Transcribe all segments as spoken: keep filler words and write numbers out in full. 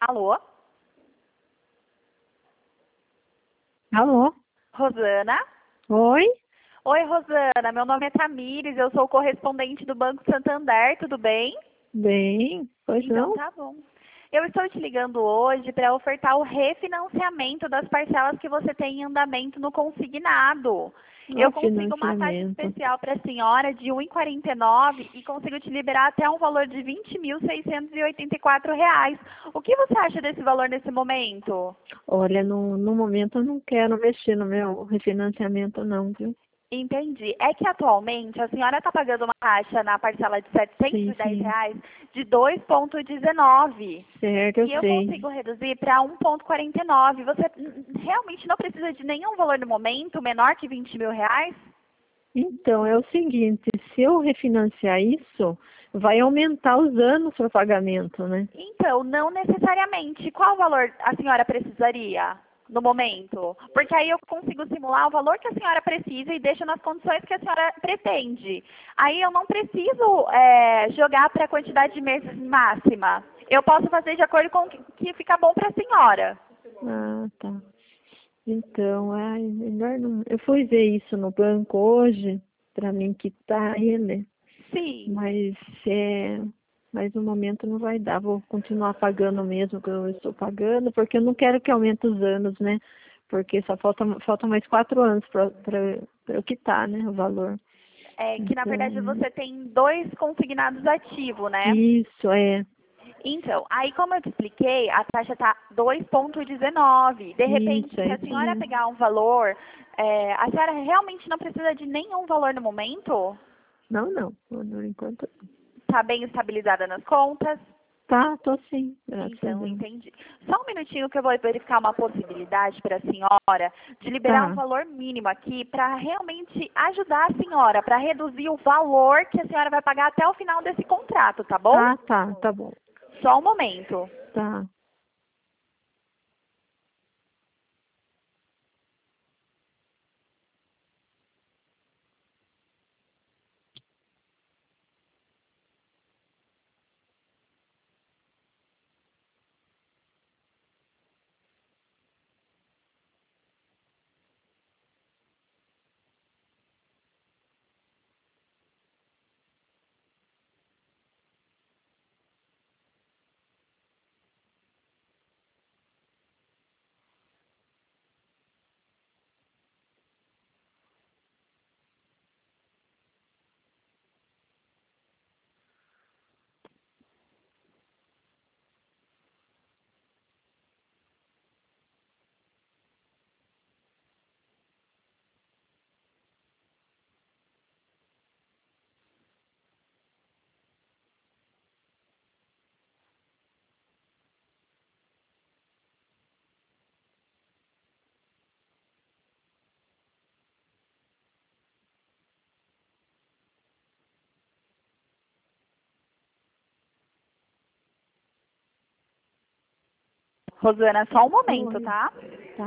Alô? Alô? Rosana? Oi? Oi, Rosana. Meu nome é Tamires, eu sou correspondente do Banco Santander, tudo bem? Bem, pois Então não? tá bom. Eu estou te ligando hoje para ofertar o refinanciamento das parcelas que você tem em andamento no consignado. Eu Ó, consigo uma taxa financiamento. especial para a senhora de um vírgula quarenta e nove e consigo te liberar até um valor de vinte mil seiscentos e oitenta e quatro reais. O que você acha desse valor nesse momento? Olha, no, no momento eu não quero mexer no meu refinanciamento não, viu? Entendi. É que atualmente a senhora está pagando uma taxa na parcela de setecentos Sim, e dez sim. reais de dois vírgula dezenove. Certo, eu E eu sei. consigo reduzir para um vírgula quarenta e nove. Você hum, realmente não precisa de nenhum valor no momento menor que vinte mil reais? Então, é o seguinte, se eu refinanciar isso, vai aumentar os anos para pagamento, né? Então, não necessariamente. Qual valor a senhora precisaria no momento? Porque aí eu consigo simular o valor que a senhora precisa e deixo nas condições que a senhora pretende. Aí eu não preciso é, jogar para a quantidade de meses máxima. Eu posso fazer de acordo com o que que fica bom para a senhora. Ah, tá. Então, ai, melhor não. Eu fui ver isso no banco hoje, para mim quitar ele. Sim. Mas é, mas no momento não vai dar. Vou continuar pagando mesmo que eu estou pagando, porque eu não quero que aumente os anos, né? Porque só falta, falta mais quatro anos para eu quitar, né? O valor. É que na verdade Então, você tem dois consignados ativos, né? isso é, Então, aí como eu te expliquei, a taxa está dois vírgula dezenove. De repente, isso, se é a isso senhora mesmo. pegar um valor, é, a senhora realmente não precisa de nenhum valor no momento? Não, não, por enquanto. Está bem estabilizada nas contas? Tá, tô sim, graças a Então, Deus. entendi. Só um minutinho que eu vou verificar uma possibilidade para a senhora de liberar um Tá, valor mínimo aqui para realmente ajudar a senhora, para reduzir o valor que a senhora vai pagar até o final desse contrato, tá bom? tá, tá, tá bom. Só um momento. Tá. Rosana, só um momento, Oi. tá? Tá.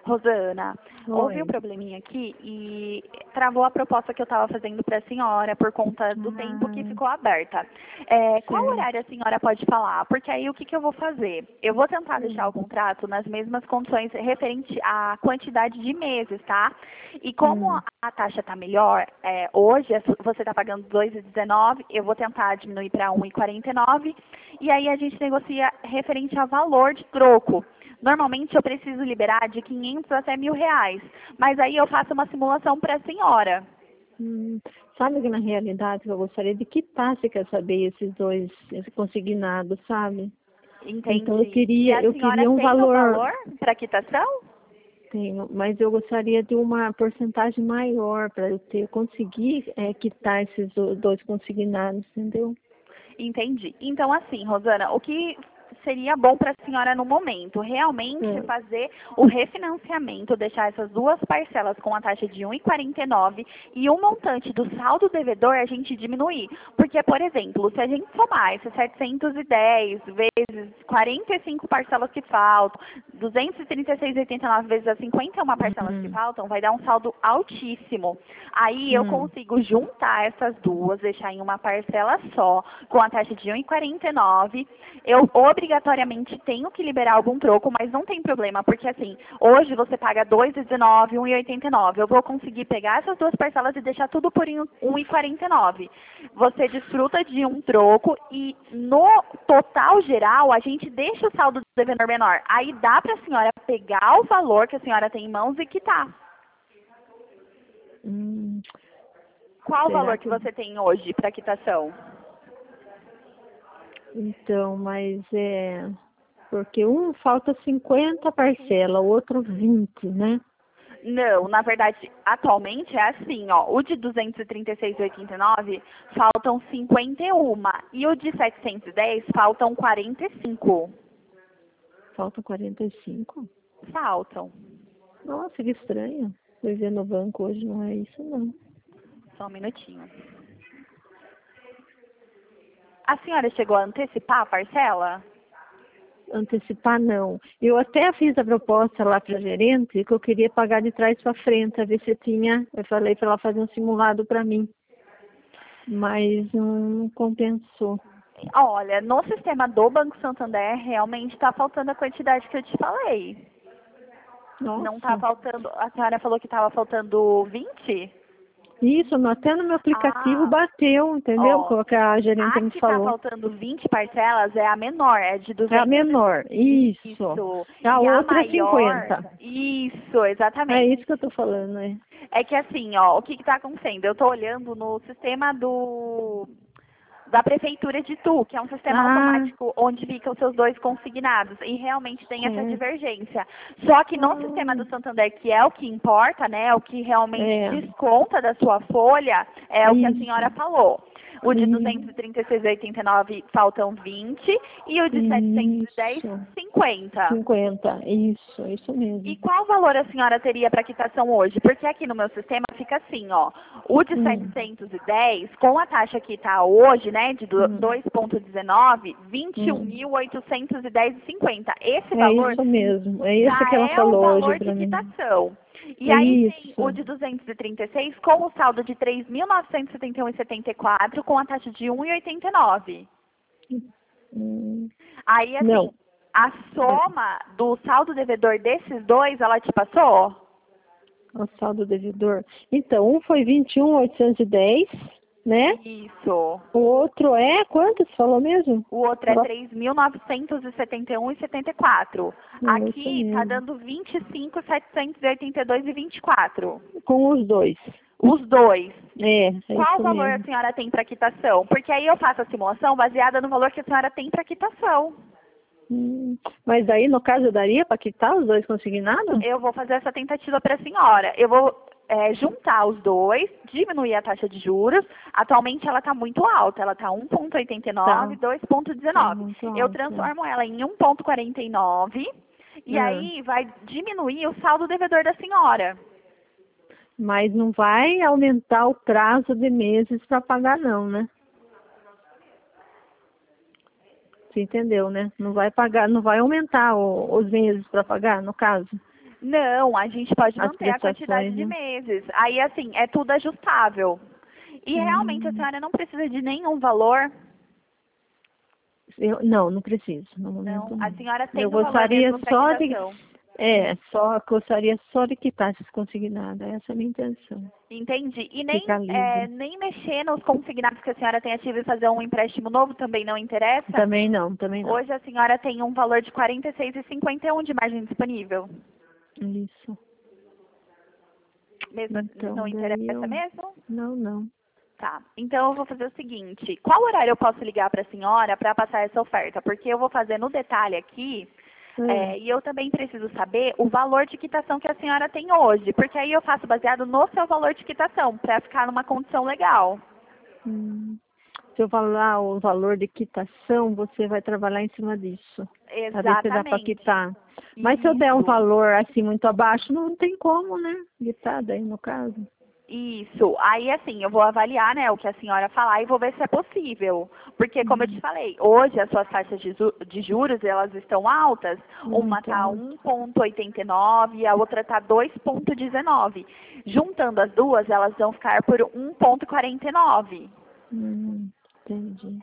Rosana, houve Oi. um probleminha aqui e travou a proposta que eu estava fazendo para a senhora por conta do tempo que Ah, ficou aberta. É, qual certo. horário a senhora pode falar? Porque aí o que, que eu vou fazer? Eu vou tentar deixar o Hum, contrato nas mesmas condições referente à quantidade de meses, tá? E como hum, a a taxa está melhor, é, hoje é- você está pagando dois e dezenove, eu vou tentar diminuir para um e quarenta e nove e aí a gente negocia referente a valor de troco. Normalmente eu preciso liberar de quinhentos até mil reais, mas aí eu faço uma simulação para a senhora. hum. Sabe que na realidade eu gostaria de quitar, se quer saber, esses dois esse consignados, sabe? Então eu Entendi. E queria, a eu senhora queria um tem o valor, valor para quitação? tenho, mas eu gostaria de uma porcentagem maior para eu ter, conseguir é, quitar esses do- dois consignados, entendeu? Entendi. Então, assim, Rosana, o que seria bom para a senhora no momento? Realmente É. fazer o refinanciamento, deixar essas duas parcelas com a taxa de um e quarenta e nove e o montante do saldo devedor a gente diminuir. Porque, por exemplo, se a gente somar esses setecentos e dez vezes quarenta e cinco parcelas que faltam, duzentos e trinta e seis vírgula oitenta e nove vezes as cinquenta e uma parcelas que Hum, faltam, vai dar um saldo altíssimo. Aí eu hum, consigo juntar essas duas, deixar em uma parcela só, com a taxa de um e quarenta e nove. Eu obrigatoriamente tenho que liberar algum troco, mas não tem problema, porque assim, hoje você paga dois e dezenove, um e oitenta e nove. Eu vou conseguir pegar essas duas parcelas e deixar tudo por um e quarenta e nove. Você desfruta de um troco e no total geral a gente deixa o saldo do devedor menor. Aí dá para a senhora pegar o valor que a senhora tem em mãos e quitar. hum. Qual o Será valor que que você tem hoje para quitação? então, mas é porque um falta cinquenta parcela, o outro vinte, né? Não, na verdade, atualmente é assim, ó. O de duzentos e trinta e seis vírgula oitenta e nove faltam cinquenta e um e o de setecentos e dez faltam quarenta e cinco. Faltam quarenta e cinco. Faltam. Nossa, que estranho. Fui ver no banco hoje, não é isso não. Só um minutinho. A senhora chegou a antecipar a parcela? Antecipar não. Eu até fiz a proposta lá para a gerente que eu queria pagar de trás para frente, a ver se tinha. Eu falei para ela fazer um simulado para mim, mas não compensou. Olha, no sistema do Banco Santander realmente está faltando a quantidade que eu te falei. Não está Nossa. faltando. A senhora falou que estava faltando vinte? Isso, no- até no meu aplicativo Ah, bateu, entendeu? ó. O que a gerente A me que está falou. faltando vinte parcelas é a menor, é de É a duzentos. menor, isso. Isso. A E a outra é maior, cinquenta. isso, É exatamente. isso que eu tô falando, né? É que assim, ó, o que está acontecendo? Eu estou olhando no sistema do da prefeitura de Tu, que é um sistema Ah, automático onde ficam os seus dois consignados e realmente tem essa certo. divergência. Só que no sistema Ah, do Santander, que é o que importa, né, o que realmente é, desconta da sua folha, é o que a senhora isso, falou. O de duzentos isso, e trinta e seis vírgula oitenta e nove faltam vinte e o de setecentos e dez, isso. cinquenta. cinquenta, isso, isso E mesmo. qual valor a senhora teria para quitação hoje? Porque aqui no meu sistema fica assim, ó. O de Hum, setecentos e dez, com a taxa que está hoje, né, de do- hum, dois vírgula dezenove, vinte e um hum. mil oitocentos e dez vírgula cinquenta. Esse É valor isso mesmo, é isso já que ela é o falou hoje valor de pra mim. quitação. E É aí tem o isso. de duzentos e trinta e seis com o saldo de três mil novecentos e setenta e um vírgula setenta e quatro com a taxa de um vírgula oitenta e nove. Hum, Aí, assim, não, a é, soma do saldo devedor desses dois, ela te passou? o saldo devedor. Então, um foi vinte e um mil oitocentos e dez, né? Isso. O outro é, quanto você falou mesmo? O outro é Ela- três mil novecentos e setenta e um vírgula setenta e quatro. Não, isso Aqui está mesmo. dando vinte e cinco mil setecentos e oitenta e dois vírgula vinte e quatro. Com os dois. Os dois. É, é Qual isso valor a mesmo. senhora tem para quitação? Porque aí eu faço a simulação baseada no valor que a senhora tem para quitação. Hum, mas daí, no caso, daria para quitar os dois consignados? Eu vou fazer essa tentativa para a senhora. Eu vou é, juntar os dois, diminuir a taxa de juros. Atualmente ela está muito alta, ela está um vírgula oitenta e nove, Tá, dois vírgula tá dezenove. muito Eu alto. transformo ela em um vírgula quarenta e nove e Ah, aí vai diminuir o saldo devedor da senhora. mas não vai aumentar o prazo de meses para pagar não, né? Você entendeu, né? Não vai pagar, não vai aumentar o- os meses para pagar, no caso. Não, a gente pode As manter a quantidade prestações, de né? meses. Aí, assim, é tudo ajustável. E realmente a Hum, senhora não precisa de nenhum valor. eu, não, não preciso, no Não, momento a não. senhora Eu tem o valor gostaria mesmo para só de, quitação. é, só, gostaria só de quitar esses consignados, essa é a minha intenção. Entendi. E nem, Ficar é, livre. nem mexer nos consignados que a senhora tem ativo e fazer um empréstimo novo também não interessa? Também não, também não. Hoje a senhora tem um valor de quarenta e seis reais e cinquenta e um de margem disponível. Isso. Mesmo assim, Então, não daí interessa eu, mesmo? não, não. Tá. Então eu vou fazer o seguinte, qual horário eu posso ligar para a senhora para passar essa oferta? Porque eu vou fazer no detalhe aqui, É. é, e eu também preciso saber o valor de quitação que a senhora tem hoje, porque aí eu faço baseado no seu valor de quitação, para ficar numa condição legal. Hum. Se eu falar o valor de quitação, você vai trabalhar em cima disso. Para ver se dá para Exatamente. quitar. Mas se eu der um Isso. valor assim muito abaixo, não tem como, né? Quitar daí no caso. Isso. Aí, assim, eu vou avaliar, né, o que a senhora falar e vou ver se é possível. Porque, como eu te Hum, falei, hoje as suas taxas de, ju- de juros, elas estão altas. Uma muito está alto. um vírgula oitenta e nove e a outra está dois vírgula dezenove. Juntando as duas, elas vão ficar por um vírgula quarenta e nove. Hum, entendi.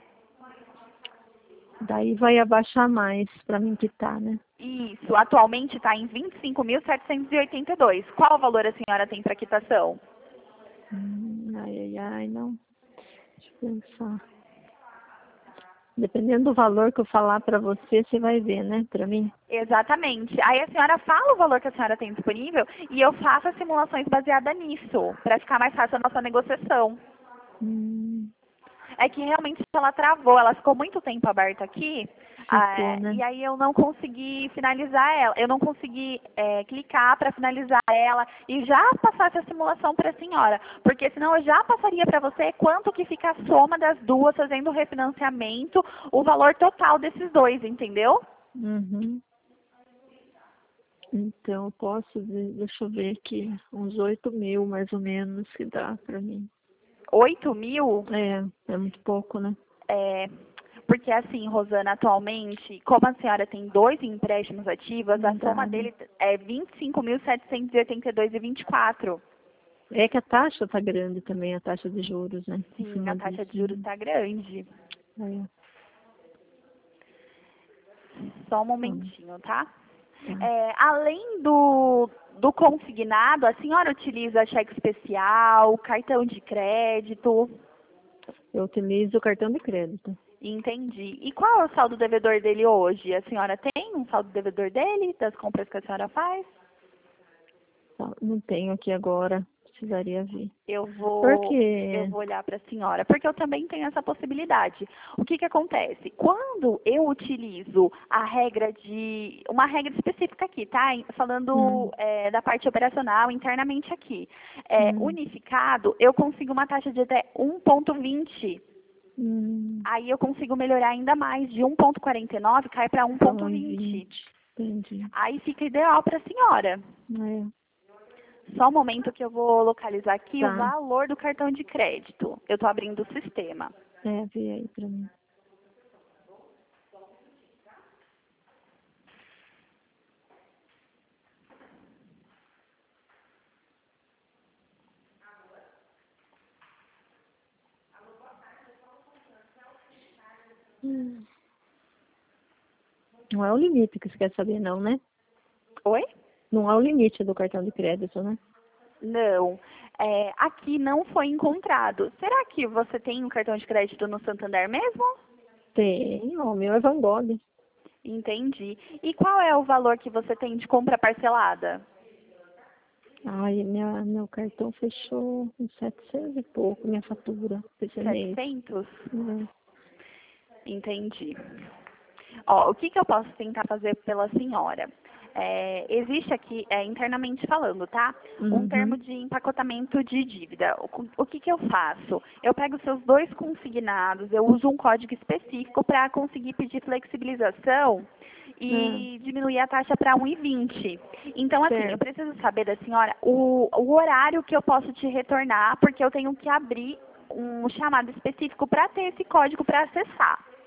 Daí vai abaixar mais para mim quitar, né? Isso. Atualmente está em vinte e cinco mil setecentos e oitenta e dois. Qual o valor a senhora tem para quitação? Hum, ai, ai, ai, não. Deixa eu pensar. Dependendo do valor que eu falar para você, você vai ver, né? Para mim. Exatamente. Aí a senhora fala o valor que a senhora tem disponível e eu faço as simulações baseadas nisso, para ficar mais fácil a nossa negociação. Hum, É que realmente ela travou, ela ficou muito tempo aberta aqui, ficou, ah, né? e aí eu não consegui finalizar ela, eu não consegui é, clicar para finalizar ela e já passar essa simulação para a senhora, porque senão eu já passaria para você quanto que fica a soma das duas, fazendo o refinanciamento, o valor total desses dois, entendeu? Uhum. Então, eu posso ver, deixa eu ver aqui, uns oito mil mais ou menos que dá para mim. Oito mil. É, é muito pouco, né? É, porque assim, Rosana, atualmente, como a senhora tem dois empréstimos ativos, a Não dá, soma né? dele é vinte e cinco mil setecentos e oitenta e dois e vinte e quatro. É que a taxa tá grande também, a taxa de juros, né? Em Sim, a cima taxa disso, de juros né? está grande. É, Só um tá, momentinho, tá? tá. É, além do, do consignado, a senhora utiliza cheque especial, cartão de crédito? Eu utilizo o cartão de crédito. Entendi. E qual é o saldo devedor dele hoje? A senhora tem um saldo devedor dele, das compras que a senhora faz? Tá, não tenho aqui agora, precisaria ver. Eu vou, eu Porque, vou olhar para a senhora, porque eu também tenho essa possibilidade. O que que acontece? Quando eu utilizo a regra de, uma regra específica aqui, tá? Em- Falando hum, é, da parte operacional internamente aqui, é, hum, unificado, eu consigo uma taxa de até um vírgula vinte. hum, Aí eu consigo melhorar ainda mais, de um vírgula quarenta e nove cai para para um vírgula vinte. vinte, entendi. Aí fica ideal para a senhora. É, Só um momento que eu vou localizar aqui o tá, valor do cartão de crédito. Eu estou abrindo o sistema. é, vê aí pra mim. Hum. Não é o limite que você quer saber, não, né? Oi? Não é o limite do cartão de crédito, né? Não. É, aqui não foi encontrado. Será que você tem um cartão de crédito no Santander mesmo? Tem, ó, o meu é Van Gogh. Entendi. E qual é o valor que você tem de compra parcelada? Ai, minha, meu cartão fechou em setecentos e pouco, minha fatura, esse mês. Setecentos? Né? Entendi. Ó, o que, que eu posso tentar fazer pela senhora? É, existe aqui, é, internamente falando, tá? Um termo Uhum. de empacotamento de dívida. O, o que, que eu faço? Eu pego seus dois consignados, eu uso um código específico para conseguir pedir flexibilização Ah, e diminuir a taxa para um e vinte. Então, assim, eu certo. preciso saber da senhora o, o horário que eu posso te retornar, porque eu tenho que abrir um chamado específico para ter esse código para acessar.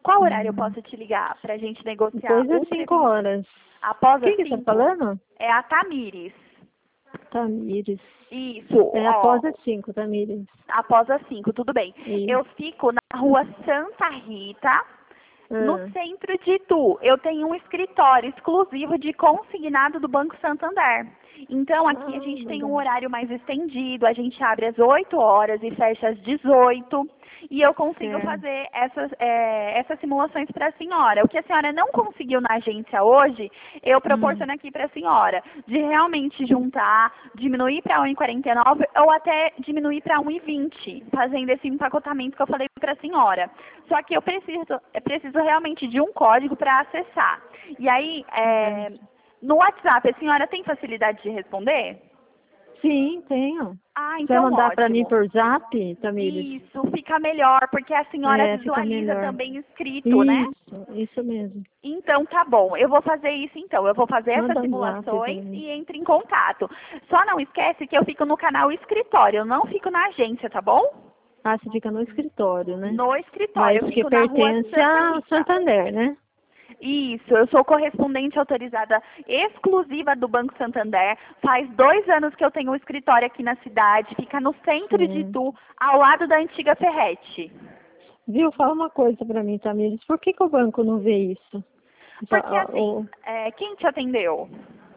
Qual horário eu Hum. posso te ligar para a gente negociar? Depois das um cinco preventivo? horas. Após as Quem que tá cinco? falando? É a Tamires. Tamires. Isso, É ó. após as cinco, Tamires. Após as cinco, tudo bem. Isso. Eu fico na rua Santa Rita, no Ah, centro de Itu. Eu tenho um escritório exclusivo de consignado do Banco Santander. Então, aqui a ah, gente tem um legal. horário mais estendido, a gente abre às oito horas e fecha às dezoito. E eu consigo Certo. fazer essas, é, essas simulações para a senhora. O que a senhora não conseguiu na agência hoje, eu proporciono Hum. aqui para a senhora. De realmente juntar, diminuir para um e quarenta e nove ou até diminuir para um e vinte, fazendo esse empacotamento que eu falei para a senhora. Só que eu preciso, eu preciso realmente de um código para acessar. E aí, é, no WhatsApp, a senhora tem facilidade de responder? Sim, tenho. Ah, Você vai então mandar para mim ótimo. por zap, Tamires? Isso, fica melhor, porque a senhora É, fica visualiza melhor. também escrito, né? Isso, isso mesmo. Então tá bom, eu vou fazer isso então. Eu vou fazer essas Manda um zap pra simulações mim. e entre em contato. Só não esquece que eu fico no canal escritório, eu não fico na agência, tá bom? Ah, você fica no escritório, né? No escritório, Mas eu que fico na rua pertence Santa ao Rita. Santander, né? Isso, eu sou correspondente autorizada exclusiva do Banco Santander. Faz dois anos que eu tenho um escritório aqui na cidade, fica no centro de Sim. Itu, ao lado da antiga Ferrete. Viu? Fala uma coisa para mim, Tamires. Por que, que o banco não vê isso? Já, Porque ah, assim, o... é, quem te atendeu?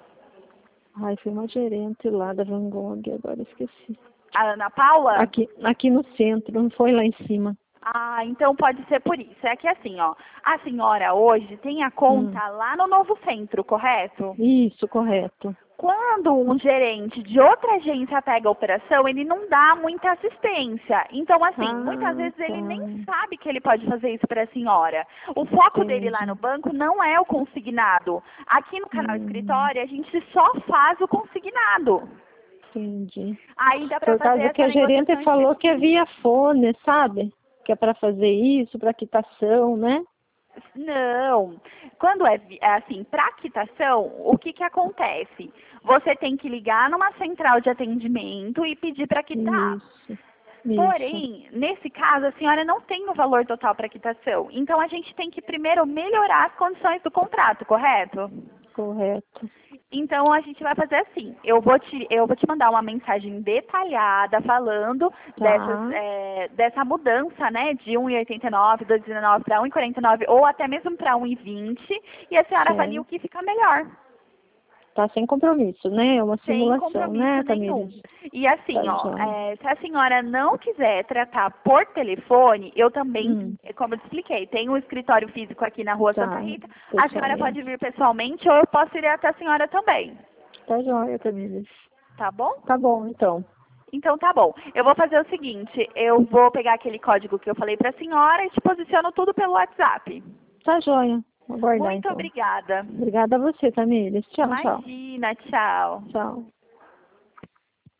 Ai, foi uma gerente lá da Van Gogh, agora esqueci. A Ana Paula? Aqui, aqui no centro, não foi lá em cima. Ah, então pode ser por isso. É que assim, ó, a senhora hoje tem a conta Hum. lá no Novo Centro, correto? Isso, correto. Quando um gerente de outra agência pega a operação, ele não dá muita assistência. Então, assim, Ah, muitas vezes tá. ele nem sabe que ele pode fazer isso para a senhora. O foco dele lá no Entendi. banco não é o consignado. Aqui no canal Hum, escritório, a gente só faz o consignado. entendi. Aí dá para Por fazer causa que essa a gerente negociação falou que é específica. via fone, sabe? Que é para fazer isso, para quitação, né? Não. Quando é vi- é assim, para quitação, o que que acontece? Você tem que ligar numa central de atendimento e pedir para quitar. Isso, isso. Porém, nesse caso, a senhora não tem o valor total para quitação. Então, a gente tem que primeiro melhorar as condições do contrato, correto? Correto. Então, a gente vai fazer assim. Eu vou te, eu vou te mandar uma mensagem detalhada falando dessas, Tá, é, dessa mudança, né, de um e oitenta e nove, dois e dezenove para um e quarenta e nove ou até mesmo para um e vinte, e a senhora avalia o certo. que fica melhor. Tá sem compromisso, né? É uma Sem simulação, né, compromisso nenhum. Tamires? E assim, Tá ó, joia. é, se a senhora não quiser tratar por telefone, eu também, Hum, como eu te expliquei, tenho um escritório físico aqui na rua Santa tá, Rita. A senhora pode pessoalmente. vir pessoalmente ou eu posso ir até a senhora também. Tá joia, Tamires. Tá bom? Tá bom, então. Então tá bom. Eu vou fazer o seguinte, eu vou pegar aquele código que eu falei para a senhora e te posiciono tudo pelo WhatsApp. Tá joia. Vou aguardar, Muito então. obrigada. Obrigada a você, Tamires. Tchau, tchau. Imagina, tchau. Tchau.